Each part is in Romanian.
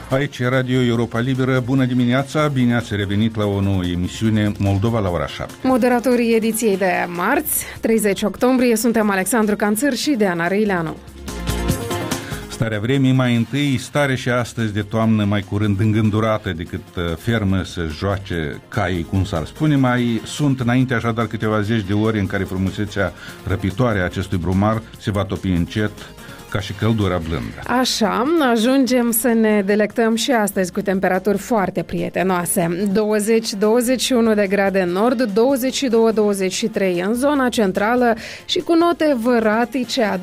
Aici e Radio Europa Liberă. Bună dimineața, bine ați revenit la o nouă emisiune Moldova la ora 7. Moderatorii ediției de marți, 30 octombrie, suntem Alexandru Canțăr și Deana Răileanu. Starea vremii mai întâi, stare și astăzi de toamnă mai curând îngândurată decât fermă să joace caii, cum s-ar spune. Mai sunt înainte așadar câteva zeci de ore în care frumusețea răpitoare a acestui brumar se va topi încet, ca și căldura blândă. Așa, ajungem să ne delectăm și astăzi cu temperaturi foarte prietenoase. 20-21 de grade în nord, 22-23 în zona centrală și cu note văratice a 24-25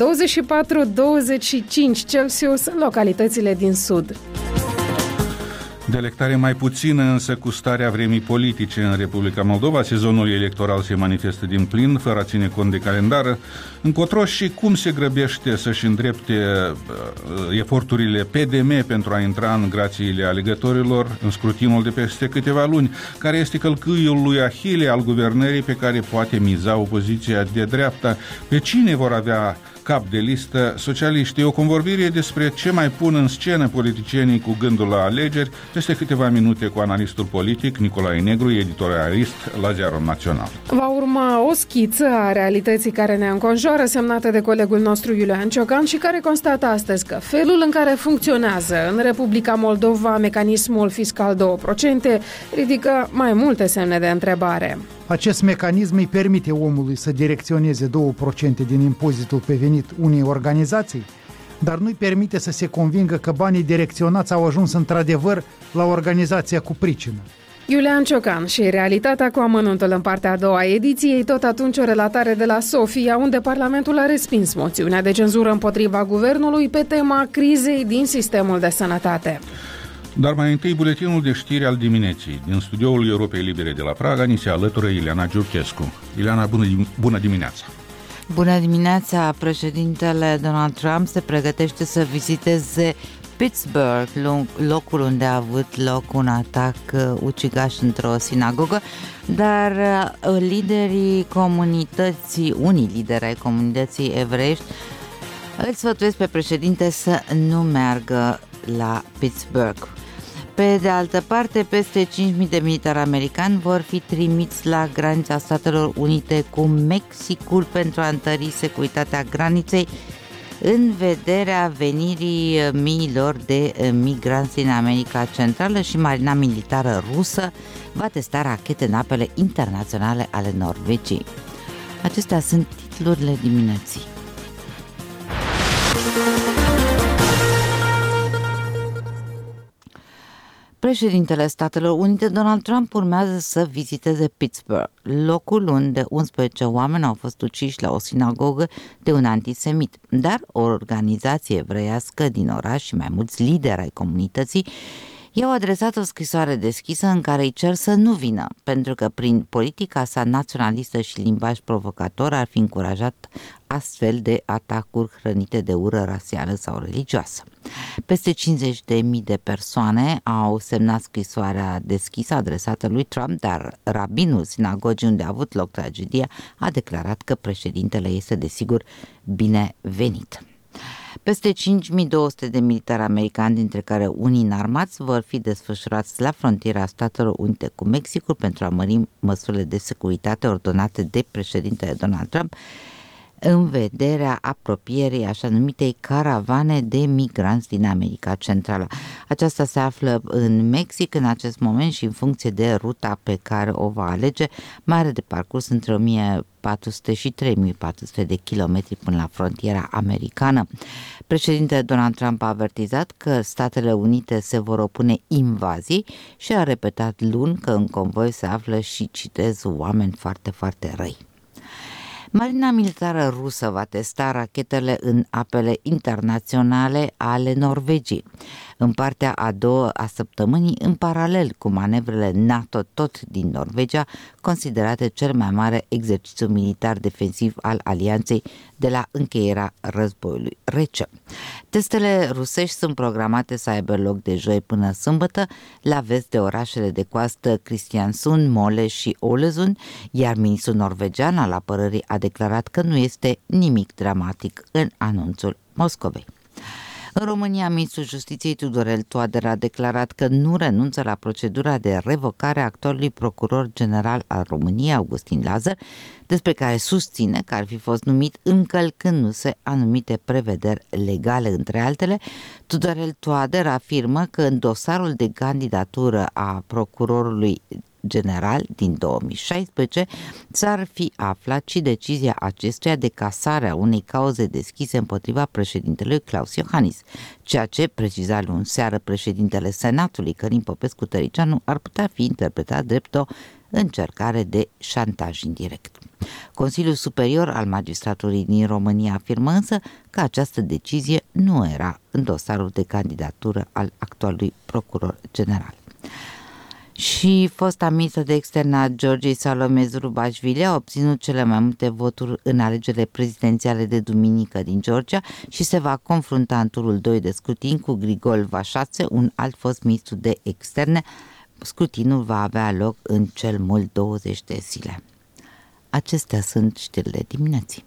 Celsius în localitățile din sud. Delectare mai puțină însă cu starea vremii politice în Republica Moldova. Sezonul electoral se manifestă din plin, fără a ține cont de calendar. Încotro și cum se grăbește să-și îndrepte eforturile PDM pentru a intra în grațiile alegătorilor în scrutinul de peste câteva luni, care este călcâiul lui Ahile al guvernării pe care poate miza opoziția de dreapta. Pe cine vor avea cap de listă socialiștii? O convorbire despre ce mai pun în scenă politicienii cu gândul la alegeri peste câteva minute cu analistul politic Nicolae Negru, editorialist la Ziarul Național. Va urma o schiță a realității care ne înconjoară, semnată de colegul nostru Iulian Ciocan și care constată astăzi că felul în care funcționează în Republica Moldova mecanismul fiscal 2% ridică mai multe semne de întrebare. Acest mecanism îi permite omului să direcționeze 2% din impozitul pe venit unei organizații, dar nu îi permite să se convingă că banii direcționați au ajuns într-adevăr la organizația cu pricină. Iulian Ciocan și realitatea cu amănuntul în partea a doua ediției, tot atunci o relatare de la Sofia, unde Parlamentul a respins moțiunea de cenzură împotriva guvernului pe tema crizei din sistemul de sănătate. Dar mai întâi buletinul de știri al dimineții. Din studioul Europei Libere de la Praga ni se alătură Ileana Giurchescu. Ileana, bună dimineața! Bună dimineața! Președintele Donald Trump se pregătește să viziteze Pittsburgh, locul unde a avut loc un atac ucigaș într-o sinagogă, dar unii lideri ai comunității evreiești îl sfătuiesc pe președinte să nu meargă la Pittsburgh. Pe de altă parte, peste 5.000 de militari americani vor fi trimiți la granița Statelor Unite cu Mexicul pentru a întări securitatea graniței în vederea venirii miilor de migranți din America Centrală, și Marina Militară Rusă va testa rachete în apele internaționale ale Norvegiei. Acestea sunt titlurile dimineții. Președintele Statelor Unite, Donald Trump, urmează să viziteze Pittsburgh, locul unde 11 oameni au fost uciși la o sinagogă de un antisemit, dar o organizație evreiască din oraș și mai mulți lideri ai comunității i-au adresat o scrisoare deschisă în care îi cer să nu vină, pentru că prin politica sa naționalistă și limbaj provocator ar fi încurajat astfel de atacuri hrănite de ură rasială sau religioasă. Peste 50.000 de persoane au semnat scrisoarea deschisă adresată lui Trump, dar rabinul sinagogii unde a avut loc tragedia a declarat că președintele este desigur binevenit. Peste 5.200 de militari americani, dintre care unii înarmați, vor fi desfășurați la frontiera Statelor Unite cu Mexicul pentru a mări măsurile de securitate ordonate de președintele Donald Trump în vederea apropierii așa numitei caravane de migranți din America Centrală. Aceasta se află în Mexic în acest moment și în funcție de ruta pe care o va alege, mai are de parcurs între 1.400 și 3.400 de kilometri până la frontiera americană. Președintele Donald Trump a avertizat că Statele Unite se vor opune invazii și a repetat luni că în convoi se află și, citez, oameni foarte, foarte răi. Marina Militară Rusă va testa rachetele în apele internaționale ale Norvegiei. În partea a doua a săptămânii, în paralel cu manevrele NATO tot din Norvegia, considerate cel mai mare exercițiu militar defensiv al alianței de la încheierea războiului rece. Testele rusești sunt programate să aibă loc de joi până sâmbătă la vest de orașele de coastă Kristiansund, Mole și Ålesund, iar ministrul norvegian al apărării a declarat că nu este nimic dramatic în anunțul Moscovei. În România, ministrul Justiției Tudorel Toader a declarat că nu renunță la procedura de revocare a actualului procuror general al României, Augustin Lazăr, despre care susține că ar fi fost numit încălcându-se anumite prevederi legale. Între altele, Tudorel Toader afirmă că în dosarul de candidatură a procurorului general din 2016 s-ar fi aflat și decizia acestuia de casare a unei cauze deschise împotriva președintelui Claus Iohannis, ceea ce, preciza luni seară președintele Senatului Călin Popescu-Tăricianu, ar putea fi interpretat drept o încercare de șantaj indirect. Consiliul Superior al Magistraturii din România afirmă însă că această decizie nu era în dosarul de candidatură al actualului procuror general. Și fosta ministră de externe a Georgiei, Salome Zurubashvili, a obținut cele mai multe voturi în alegerile prezidențiale de duminică din Georgia și se va confrunta în turul 2 de scrutin cu Grigol Vașadze, un alt fost ministru de externe. Scrutinul va avea loc în cel mult 20 de zile. Acestea sunt știrile dimineții.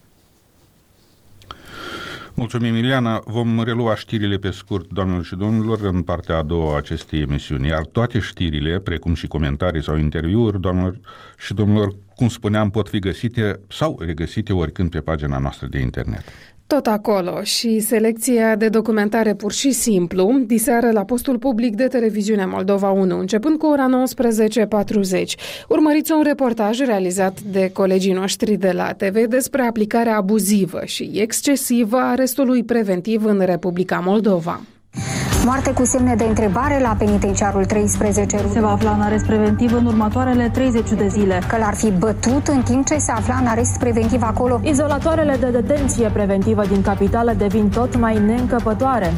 Mulțumim, Ileana. Vom relua știrile pe scurt, doamnelor și domnilor, în partea a doua a acestei emisiuni. Iar toate știrile, precum și comentarii sau interviuri, doamnelor și domnilor, cum spuneam, pot fi găsite sau regăsite oricând pe pagina noastră de internet. Tot acolo și selecția de documentare pur și simplu, diseară la postul public de televiziune Moldova 1, începând cu ora 19:40. Urmăriți un reportaj realizat de colegii noștri de la TV despre aplicarea abuzivă și excesivă a arestului preventiv în Republica Moldova. Moarte cu semne de întrebare la penitenciarul 13. Se va afla în arest preventiv în următoarele 30 de zile. Că l-ar fi bătut în timp ce se afla în arest preventiv acolo. Izolatoarele de detenție preventivă din capitală devin tot mai neîncăpătoare.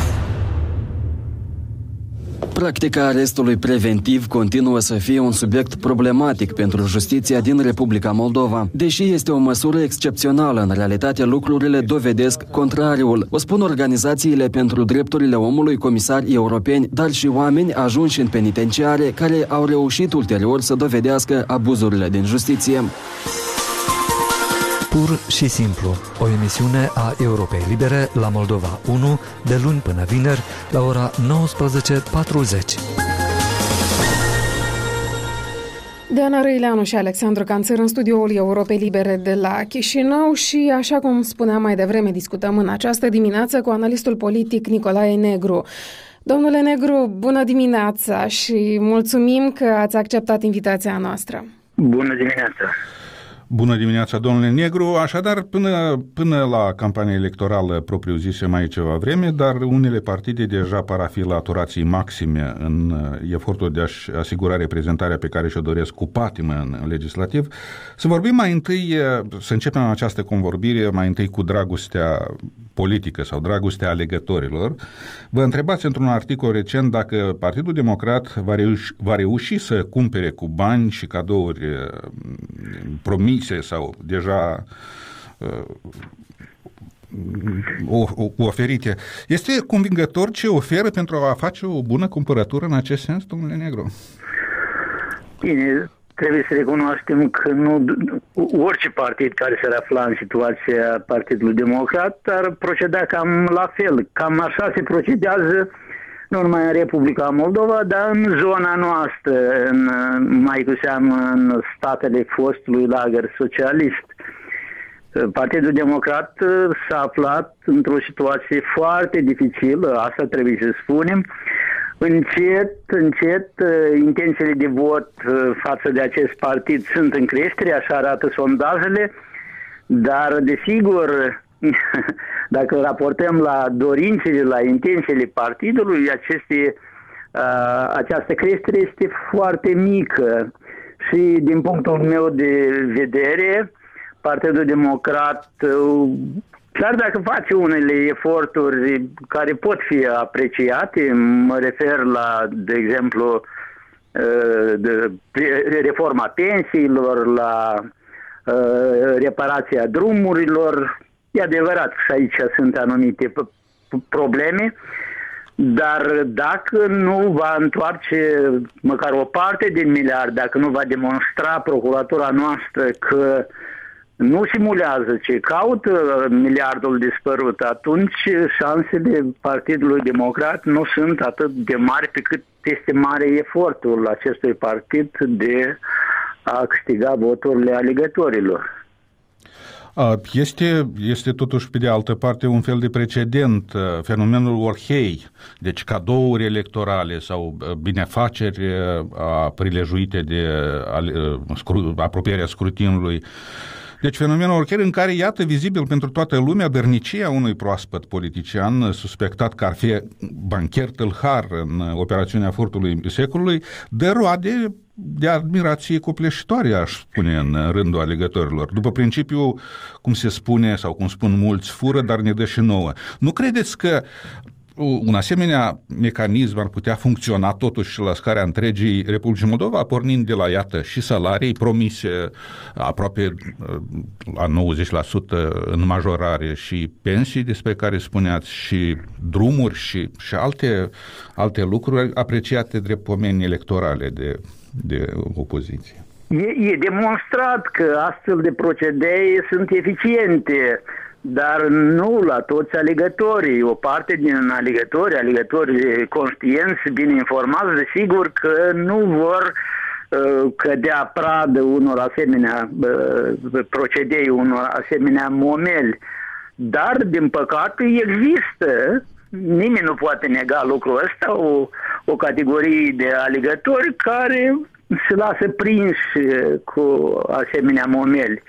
Practica arestului preventiv continuă să fie un subiect problematic pentru justiția din Republica Moldova. Deși este o măsură excepțională, în realitate lucrurile dovedesc contrariul. O spun organizațiile pentru drepturile omului, comisari europeni, dar și oameni ajunși în penitenciare care au reușit ulterior să dovedească abuzurile din justiție. Pur și simplu, o emisiune a Europei Libere la Moldova 1, de luni până vineri, la ora 19:40. Diana Răileanu și Alexandru Canțăr în studioul Europei Libere de la Chișinău și, așa cum spuneam mai devreme, discutăm în această dimineață cu analistul politic Nicolae Negru. Domnule Negru, bună dimineața și mulțumim că ați acceptat invitația noastră. Bună dimineața! Bună dimineața, domnule Negru. Așadar, până la campania electorală propriu-zisă mai ceva vreme, dar unele partide deja par a fi la aturații maxime în efortul de a-și asigura reprezentarea pe care și-o doresc cu patimă în legislativ. Să vorbim mai întâi, să începem această convorbire mai întâi cu dragostea politică sau dragostea alegătorilor. Vă întrebați într-un articol recent dacă Partidul Democrat va reuși să cumpere cu bani și cadouri promise sau deja oferite. Este convingător ce oferă pentru a face o bună cumpărătură în acest sens, domnule Negru? Bine, trebuie să recunoaștem că nu orice partid care se afla în situația Partidului Democrat ar proceda cam la fel. Cam așa se procedează nu numai în Republica Moldova, dar în zona noastră, mai cu seamă în statele fostului lagăr socialist. Partidul Democrat s-a aflat într-o situație foarte dificilă, asta trebuie să spunem. Încet, intențiile de vot față de acest partid sunt în creștere, așa arată sondajele, dar desigur, dacă raportăm la dorințele, la intențiile partidului, această creștere este foarte mică și din punctul meu de vedere, Partidul Democrat, chiar dacă face unele eforturi care pot fi apreciate, mă refer la, de exemplu, reforma pensiilor, la reparația drumurilor, e adevărat că și aici sunt anumite probleme, dar dacă nu va întoarce măcar o parte din miliard, dacă nu va demonstra procuratura noastră că nu simulează, ci caută miliardul dispărut, atunci șansele Partidului Democrat nu sunt atât de mari pe cât este mare efortul acestui partid de a câștiga voturile alegătorilor. Este totuși, pe de altă parte, un fel de precedent, fenomenul orhei, deci cadouri electorale sau binefaceri prilejuite de apropierea scrutinului. Deci fenomenul orhei în care, iată, vizibil pentru toată lumea, dărnicia unui proaspăt politician suspectat că ar fi bancher tâlhar în operațiunea furtului secolului, dă roade de admirație copleșitoare, aș spune, în rândul alegătorilor. După principiu, cum se spune, sau cum spun mulți, fură, dar ne dă și nouă. Nu credeți că un asemenea mecanism ar putea funcționa totuși la scara întregii Republicii Moldova, pornind de la, iată, și salarii promise aproape la 90% în majorare și pensii despre care spuneați și drumuri și alte lucruri apreciate drept pomeni electorale de opoziție? E demonstrat că astfel de procedee sunt eficiente, dar nu la toți alegătorii. O parte din alegători conștienți, bine informați, desigur că nu vor cădea pradă unor asemenea procedei, unor asemenea momeli. Dar, din păcate, există, nimeni nu poate nega lucrul ăsta, o categorie de alegători care se lasă prinși cu asemenea momeli.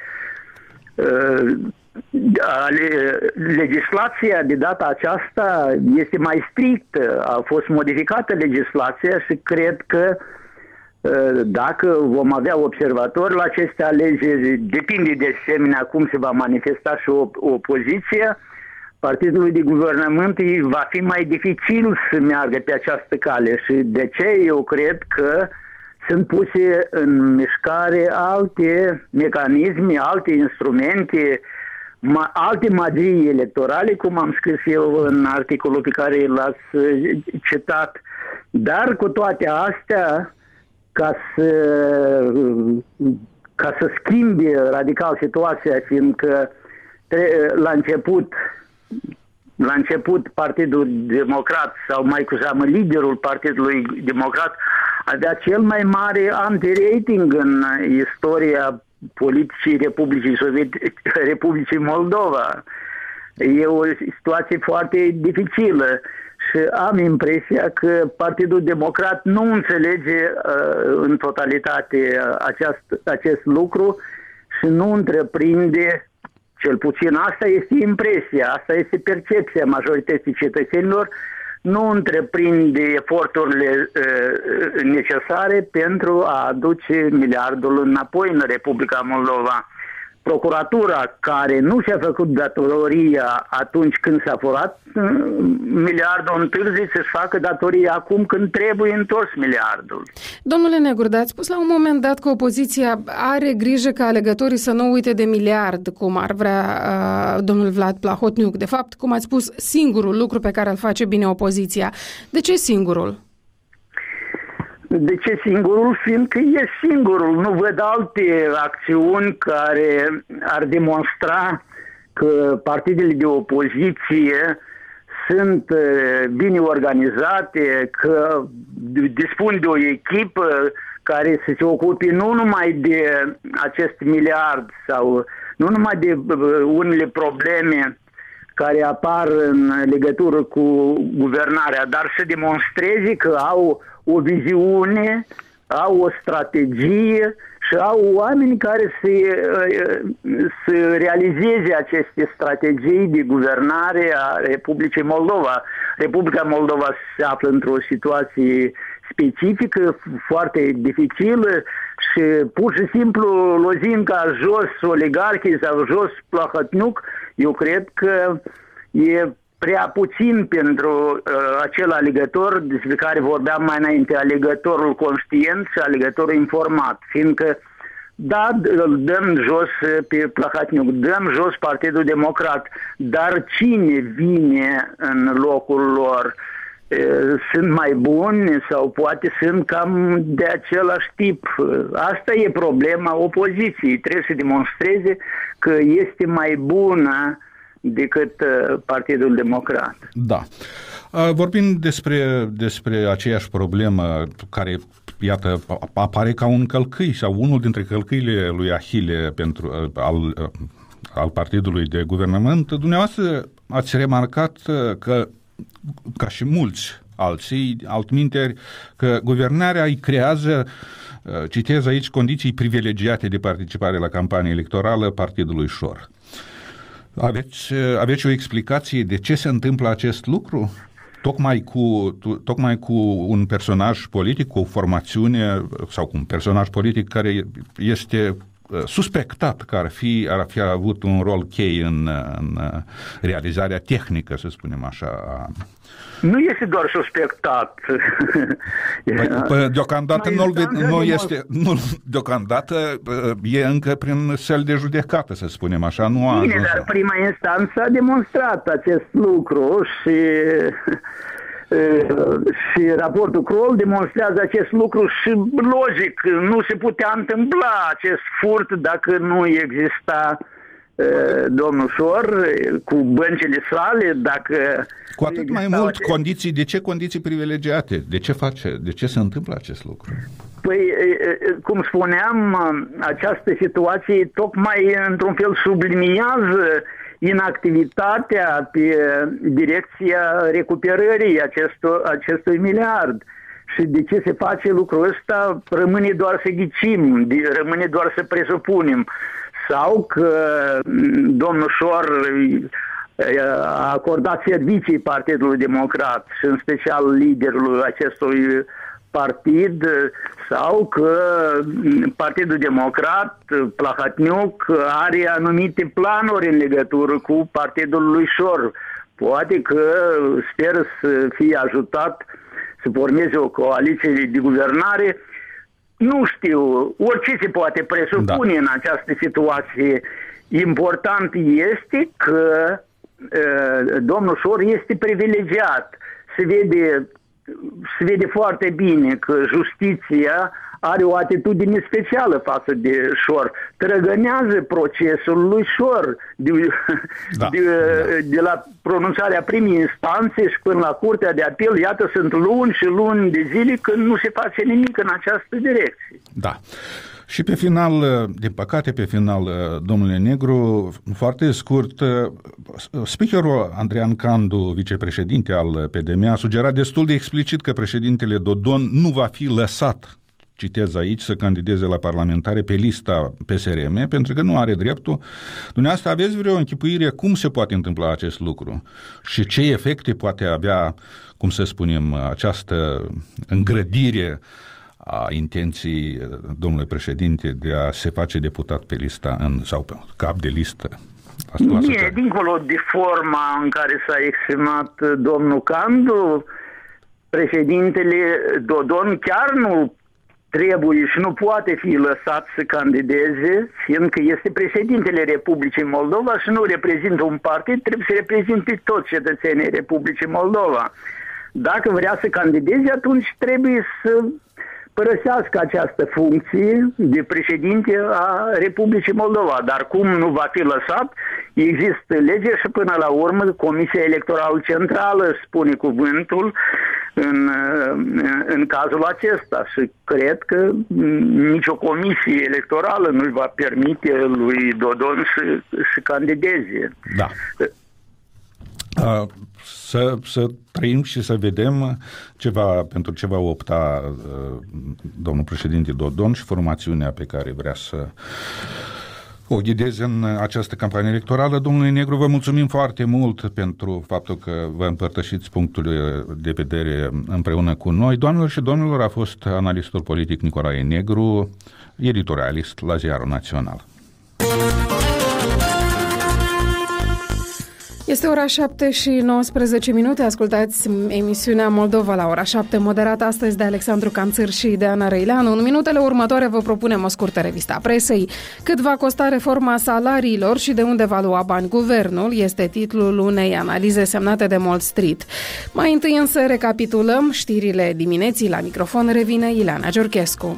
Legislația de data aceasta este mai strictă, a fost modificată legislația și cred că dacă vom avea observatori la aceste alegeri, depinde de asemenea cum se va manifesta și opoziția, partidului de guvernământ va fi mai dificil să meargă pe această cale și de ce eu cred că sunt puse în mișcare alte mecanisme, alte instrumente, alte magii electorale, cum am scris eu în articolul pe care l-ați citat. Dar cu toate astea, ca să schimbe radical situația, fiindcă la început Partidul Democrat, sau mai cu seamă liderul Partidului Democrat, avea cel mai mare anti-rating în istoria politicii Republicii Moldova. E o situație foarte dificilă și am impresia că Partidul Democrat nu înțelege în totalitate acest lucru și nu întreprinde, cel puțin asta este impresia, asta este percepția majorității cetățenilor, nu întreprinde eforturile necesare pentru a aduce miliardul înapoi în Republica Moldova. Procuratura, care nu și-a făcut datoria atunci când s-a furat miliardul, întârzi să-și facă datoria acum când trebuie întors miliardul. Domnule Negru, dar ați spus la un moment dat că opoziția are grijă ca alegătorii să nu uite de miliard, cum ar vrea domnul Vlad Plahotniuc. De fapt, cum ați spus, singurul lucru pe care îl face bine opoziția. De ce singurul? De ce singurul? Fiindcă e singurul. Nu văd alte acțiuni care ar demonstra că partidele de opoziție sunt bine organizate, că dispun de o echipă care să se ocupe nu numai de acest miliard sau nu numai de unele probleme care apar în legătură cu guvernarea, dar să demonstreze că au o viziune, au o strategie și au oameni care să realizeze aceste strategii de guvernare a Republicii Moldova. Republica Moldova se află într-o situație specifică, foarte dificilă și pur și simplu lozinca jos oligarhii sau jos Plahotniuc, eu cred că e prea puțin pentru acel alegător despre care vorbeam mai înainte, alegătorul conștient și alegătorul informat, fiindcă da, îl dăm jos pe Plahotniuc, dăm jos Partidul Democrat, dar cine vine în locul lor? sunt mai buni sau poate sunt cam de același tip. Asta e problema opoziției. Trebuie să demonstreze că este mai bună decât Partidul Democrat. Da. Vorbind despre aceeași problemă care, iată, apare ca un călcâi sau unul dintre călcâile lui Ahile al partidului de guvernământ, dumneavoastră ați remarcat că, ca și mulți alții, altminteri, că guvernarea îi creează, citez aici, condiții privilegiate de participare la campanie electorală partidului Șor. Aveți o explicație de ce se întâmplă acest lucru? Tocmai cu un personaj politic, cu o formațiune sau cu un personaj politic care este suspectat că ar fi avut un rol cheie în realizarea tehnică, să spunem așa. Nu este doar suspectat. Deocamdată deocamdată e încă prin săl de judecată, să spunem așa, nu a ajuns. Dar prima instanță a demonstrat acest lucru și raportul Kroll demonstrează acest lucru și logic, nu se putea întâmpla acest furt dacă nu exista domnul Șor cu băncile sale, dacă... Cu atât mai mult condiții, de ce condiții privilegiate? De ce se întâmplă acest lucru? Păi, cum spuneam, această situație tocmai într-un fel subliniază inactivitatea pe direcția recuperării acestui miliard. Și de ce se face lucrul ăsta rămâne doar să ghicim, rămâne doar să presupunem. Sau că domnul Șor a acordat servicii Partidului Democrat și în special liderului acestui partid, sau că Partidul Democrat, Plahatniuc, are anumite planuri în legătură cu Partidul lui Șor. Poate că sper să fie ajutat să formeze o coaliție de guvernare. Nu știu, orice se poate presupune în această situație. Important este că domnul Șor este privilegiat. Se vede foarte bine că justiția are o atitudine specială față de Șor. Trăgânează procesul lui Șor de la pronunțarea primei instanțe și până la Curtea de Apel. Iată, sunt luni și luni de zile când nu se face nimic în această direcție. Da. Și pe final, din păcate, domnule Negru, foarte scurt, speakerul Andrean Candu, vicepreședinte al PDM, a sugerat destul de explicit că președintele Dodon nu va fi lăsat, citez aici, să candideze la parlamentare pe lista PSRM, pentru că nu are dreptul. Dumneavoastră aveți vreo închipuire cum se poate întâmpla acest lucru și ce efecte poate avea, cum să spunem, această îngrădire a intenției domnului președinte de a se face deputat pe lista sau pe cap de listă? Bine, dincolo de forma în care s-a exprimat domnul Candu, președintele Dodon chiar nu trebuie și nu poate fi lăsat să candideze, fiindcă este președintele Republicii Moldova și nu reprezintă un partid, trebuie să reprezinte toți cetățenii Republicii Moldova. Dacă vrea să candideze, atunci trebuie să părăsească această funcție de președinte a Republicii Moldova. Dar cum nu va fi lăsat, există lege și până la urmă Comisia Electorală Centrală spune cuvântul în cazul acesta și cred că nicio comisie electorală nu-i va permite lui Dodon să candideze. Da. Să trăim și să vedem pentru ce va opta domnul președinte Dodon și formațiunea pe care vrea să o ghideze în această campanie electorală. Domnule Negru, vă mulțumim foarte mult pentru faptul că vă împărtășiți punctul de vedere împreună cu noi. Doamnelor și domnilor, a fost analistul politic Nicolae Negru, editorialist la Ziarul Național. Este ora 7 și 19 minute. Ascultați emisiunea Moldova la ora 7, moderată astăzi de Alexandru Canțâr și de Ana Răileanu. În minutele următoare vă propunem o scurtă revistă a presei. Cât va costa reforma salariilor și de unde va lua bani guvernul este titlul unei analize semnate de Wall Street. Mai întâi însă recapitulăm știrile dimineții. La microfon revine Ileana Georgescu.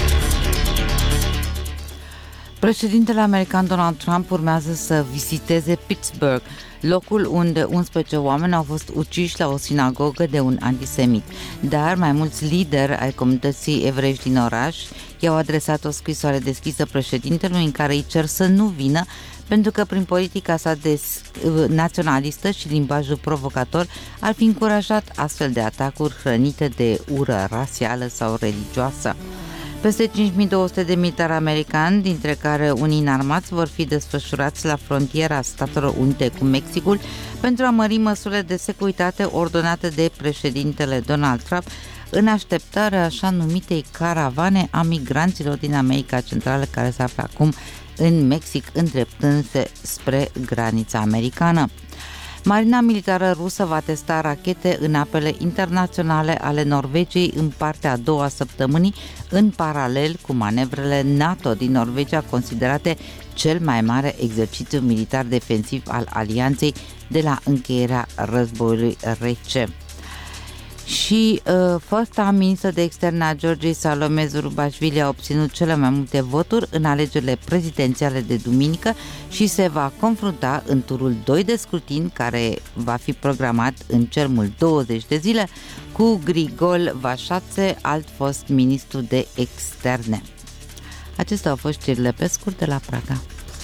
Președintele american Donald Trump urmează să viziteze Pittsburgh, locul unde 11 oameni au fost uciși la o sinagogă de un antisemit. Dar mai mulți lideri ai comunității evreiești din oraș i-au adresat o scrisoare deschisă președintelui în care îi cer să nu vină, pentru că prin politica sa naționalistă și limbajul provocator ar fi încurajat astfel de atacuri hrănite de ură rasială sau religioasă. Peste 5200 de militari americani, dintre care unii înarmați, vor fi desfășurați la frontiera Statelor Unite cu Mexicul pentru a mări măsurile de securitate ordonate de președintele Donald Trump în așteptarea așa numitei caravane a migranților din America Centrală care se află acum în Mexic, îndreptându-se spre granița americană. Marina militară rusă va testa rachete în apele internaționale ale Norvegiei în partea a doua săptămânii, în paralel cu manevrele NATO din Norvegia, considerate cel mai mare exercițiu militar defensiv al alianței de la încheierea războiului rece. Și fosta ministră de externe a Georgiei, Salome Zurabishvili, a obținut cele mai multe voturi în alegerile prezidențiale de duminică și se va confrunta în turul 2 de scrutin, care va fi programat în cel mult 20 de zile, cu Grigol Vașadze, alt fost ministru de externe. Acestea au fost știrile pe scurt de la Praga.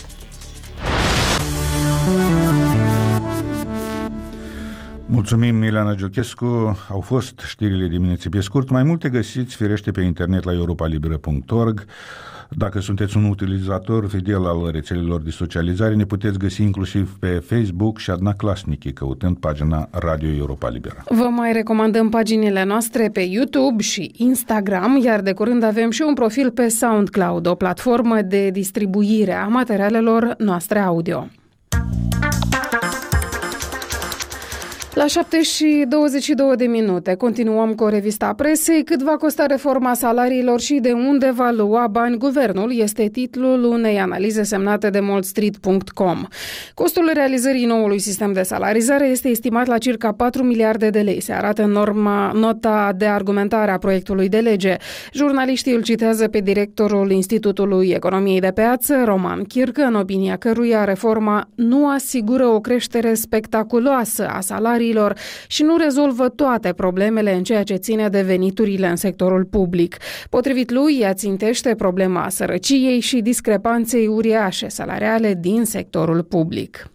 Mulțumim, Ileana Georgescu. Au fost știrile dimineții pe scurt. Mai multe găsiți, firește, pe internet la europalibera.org. Dacă sunteți un utilizator fidel al rețelelor de socializare, ne puteți găsi inclusiv pe Facebook și Adna Klasnici, căutând pagina Radio Europa Libera. Vă mai recomandăm paginile noastre pe YouTube și Instagram, iar de curând avem și un profil pe SoundCloud, o platformă de distribuire a materialelor noastre audio. La 7 și 22 de minute continuăm cu revista presei. Cât va costa reforma salariilor și de unde va lua bani guvernul este titlul unei analize semnate de wallstreet.com. Costul realizării noului sistem de salarizare este estimat la circa 4 miliarde de lei, se arată în nota de argumentare a proiectului de lege. Jurnaliștii îl citează pe directorul Institutului Economiei de Piață, Roman Chircă, în opinia căruia reforma nu asigură o creștere spectaculoasă a salariilor și nu rezolvă toate problemele în ceea ce ține de veniturile în sectorul public. Potrivit lui, ea țintește problema sărăciei și discrepanței uriașe salariale din sectorul public.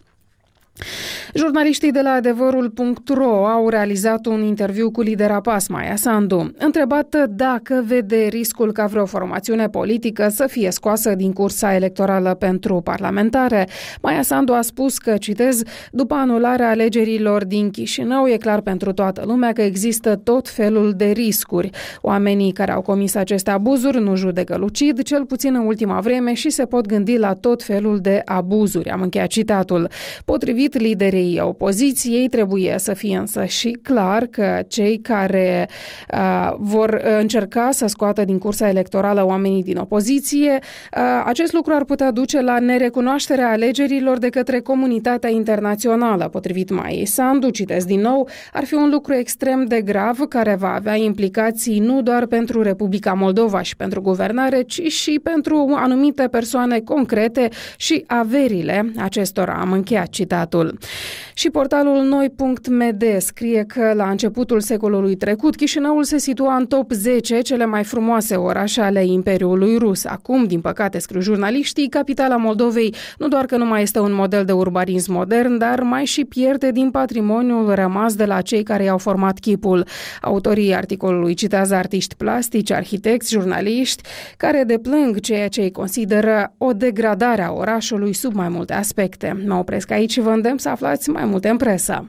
Jurnaliștii de la adevărul.ro au realizat un interviu cu lidera PAS, Maia Sandu. Întrebată dacă vede riscul ca vreo formațiune politică să fie scoasă din cursa electorală pentru parlamentare, Maia Sandu a spus că, citez, după anularea alegerilor din Chișinău, e clar pentru toată lumea că există tot felul de riscuri. Oamenii care au comis aceste abuzuri nu judecă lucid, cel puțin în ultima vreme, și se pot gândi la tot felul de abuzuri. Am încheiat citatul. Potrivit liderii opoziției, trebuie să fie însă și clar că cei care vor încerca să scoată din cursa electorală oamenii din opoziție, acest lucru ar putea duce la nerecunoașterea alegerilor de către comunitatea internațională. Potrivit Maiei Sandu, citesc din nou, ar fi un lucru extrem de grav care va avea implicații nu doar pentru Republica Moldova și pentru guvernare, ci și pentru anumite persoane concrete și averile acestora. Am încheiat citatul. Și portalul Noi.md scrie că la începutul secolului trecut Chișinăul se situa în top 10 cele mai frumoase orașe ale Imperiului Rus. Acum, din păcate, scriu jurnaliștii, capitala Moldovei nu doar că nu mai este un model de urbanism modern, dar mai și pierde din patrimoniul rămas de la cei care i-au format chipul. Autorii articolului citează artiști plastici, arhitecți, jurnaliști, care deplâng ceea ce îi consideră o degradare a orașului sub mai multe aspecte. Mă opresc aici și vă îndemn să aflați mai multe în presă.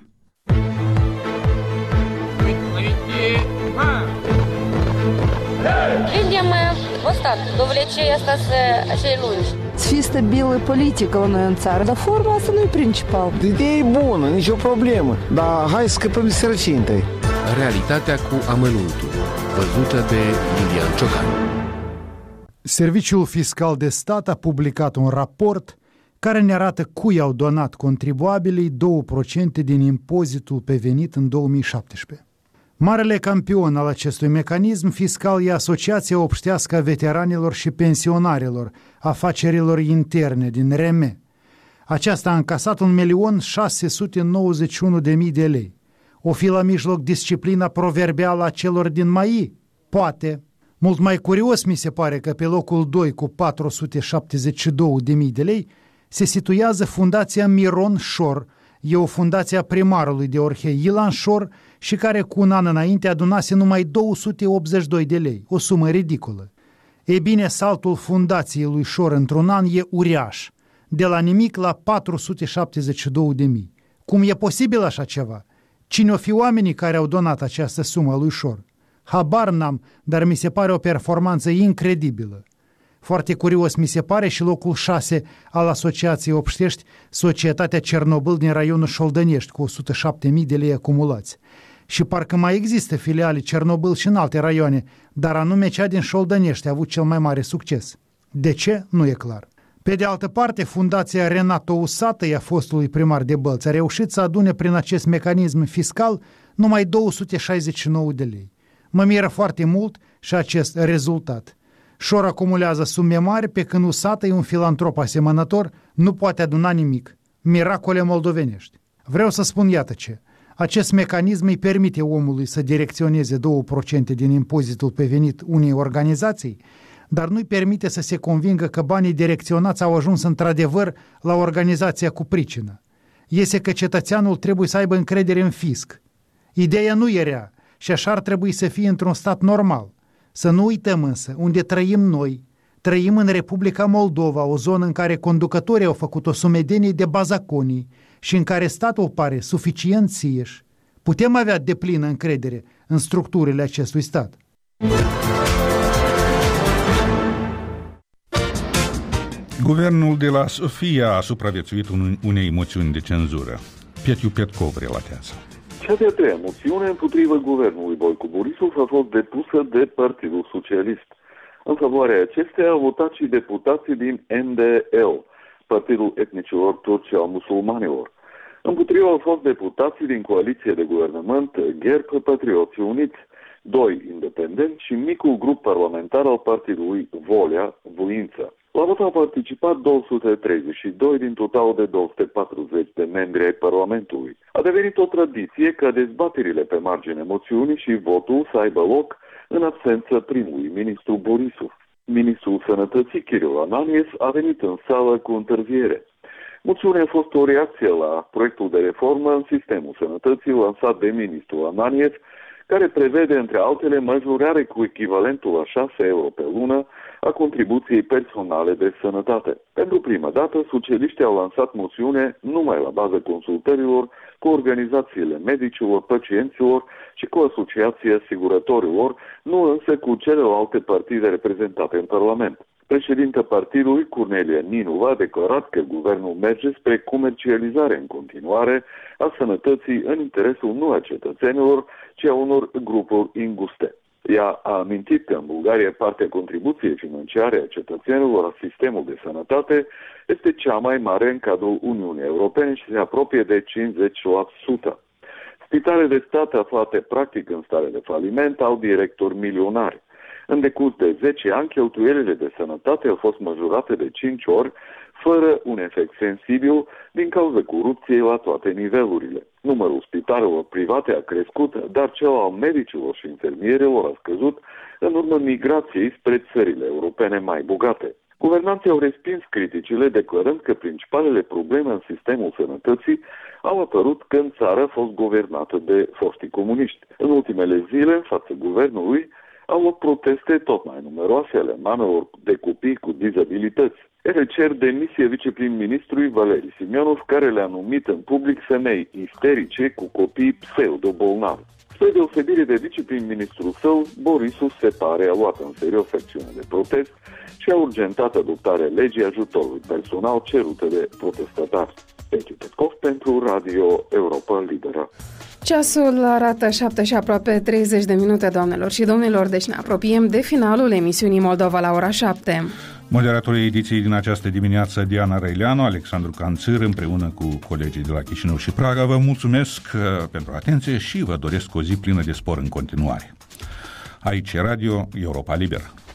Видим, вот так, до влечения остаться lungi. să fie stabilă politică la noi în țară, dar forma asta nu e principal. Ideea e bună, nicio problemă, dar hai să scăpăm de sărăcie întâi. Realitatea cu amănuntul, văzută de Iulian Ciocan. Serviciul Fiscal de Stat a publicat un raport care ne arată cui au donat contribuabilii 2% din impozitul pe venit în 2017. Marele campion al acestui mecanism fiscal e Asociația Obștească a Veteranilor și Pensionarilor Afacerilor Interne din RM. Aceasta a încasat 1.691.000 de lei. O fi la mijloc disciplina proverbială a celor din MAI? Poate. Mult mai curios mi se pare că pe locul 2 cu 472.000 de lei se situează Fundația Miron Șor. E o fundație a primarului de Orhei Ilan Șor și care cu un an înainte adunase numai 282 de lei, o sumă ridicolă. Ei bine, saltul fundației lui Șor într-un an e uriaș, de la nimic la 472.000. Cum e posibil așa ceva? Cine o fi oamenii care au donat această sumă lui Șor? Habar n-am, dar mi se pare o performanță incredibilă. Foarte curios mi se pare și locul 6 al Asociației Obștești, Societatea Cernobâl din raionul Șoldănești, cu 107.000 de lei acumulați. Și parcă mai există filiale Cernobâl și în alte raioane, dar anume cea din Șoldănești a avut cel mai mare succes. De ce? Nu e clar. Pe de altă parte, Fundația Renato Usatăi, a fostului primar de Bălți, a reușit să adune prin acest mecanism fiscal numai 269 de lei. Mă miră foarte mult și acest rezultat. Șor acumulează sume mari, pe când Usatăi, un filantrop asemănător, nu poate aduna nimic. Miracole moldovenești. Vreau să spun iată ce. Acest mecanism îi permite omului să direcționeze 2% din impozitul pe venit unei organizații, dar nu-i permite să se convingă că banii direcționați au ajuns într-adevăr la organizația cu pricină. Iese că cetățeanul trebuie să aibă încredere în fisc. Ideea nu e rea și așa ar trebui să fie într-un stat normal. Să nu uităm însă unde trăim noi. Trăim în Republica Moldova, o zonă în care conducătorii au făcut o sumedenie de bazaconii și în care statul pare suficient sieș. Putem avea deplină încredere în structurile acestui stat. Guvernul de la Sofia a supraviețuit unei moțiuni de cenzură. Pietiu Petkov relatează. Cea de-a treia moțiune împotriva guvernului Boico Borisov a fost depusă de Partidul Socialist. În favoarea acesteia au votat și deputații din NDL, Partidul Etnicilor Turci al Musulmanilor. Împotriva au fost deputații din coaliție de guvernământ GERP Patrioții Uniți, 2 independenți și micul grup parlamentar al partidului Volea, Voința. La vot au participat 232 din total de 240 de membri ai Parlamentului. A devenit o tradiție ca dezbaterile pe marginea moțiunii și votul să aibă loc în absența primului ministru Borisov. Ministrul Sănătății Kiril Ananiev a venit în sală cu întârziere. Moțiunea a fost o reacție la proiectul de reformă în sistemul sănătății lansat de ministrul Ananiev, care prevede, între altele, majorare cu echivalentul la 6 euro pe lună a contribuției personale de sănătate. Pentru prima dată, socialiștii au lansat moțiune numai la bază consultărilor cu organizațiile medicilor, pacienților și cu Asociația Asigurătorilor, nu însă cu celelalte partide reprezentate în Parlament. Președinta partidului, Cornelia Ninu, a declarat că guvernul merge spre comercializare în continuare a sănătății în interesul nu a cetățenilor, ci a unor grupuri înguste. Ea a amintit că în Bulgaria partea contribuției financiare a cetățenilor la sistemul de sănătate este cea mai mare în cadrul Uniunii Europene și se apropie de 50%. Spitale de stat aflate practic în stare de faliment au directori milionari. În decurs de 10 ani, cheltuielile de sănătate au fost majorate de 5 ori, fără un efect sensibil din cauza corupției la toate nivelurile. Numărul spitalelor private a crescut, dar cel al medicilor și infermierilor a scăzut în urma migrației spre țările europene mai bogate. Guvernanții au respins criticile, declarând că principalele probleme în sistemul sănătății au apărut când țara a fost guvernată de foștii comuniști. În ultimele zile, în fața guvernului, au loc proteste tot mai numeroase ale mamelor de copii cu dizabilități. Ele cer demisia viceprim-ministrului Valeri Simionov, care le-a numit în public femei isterice cu copii pseudo-bolnavi. Spre deosebire de viceprim-ministrul său, Borisov se pare a luat în serios acțiunea de protest și a urgentat adoptarea legii ajutorului personal cerute de protestatari. Petiu Petkov pentru Radio Europa Liberă. Ceasul arată 7 și aproape 30 de minute, doamnelor și domnilor, deci ne apropiem de finalul emisiunii Moldova la ora 7. Moderatorii ediției din această dimineață, Diana Răileanu, Alexandru Canțâr, împreună cu colegii de la Chișinău și Praga, vă mulțumesc pentru atenție și vă doresc o zi plină de spor în continuare. Aici e Radio Europa Liberă.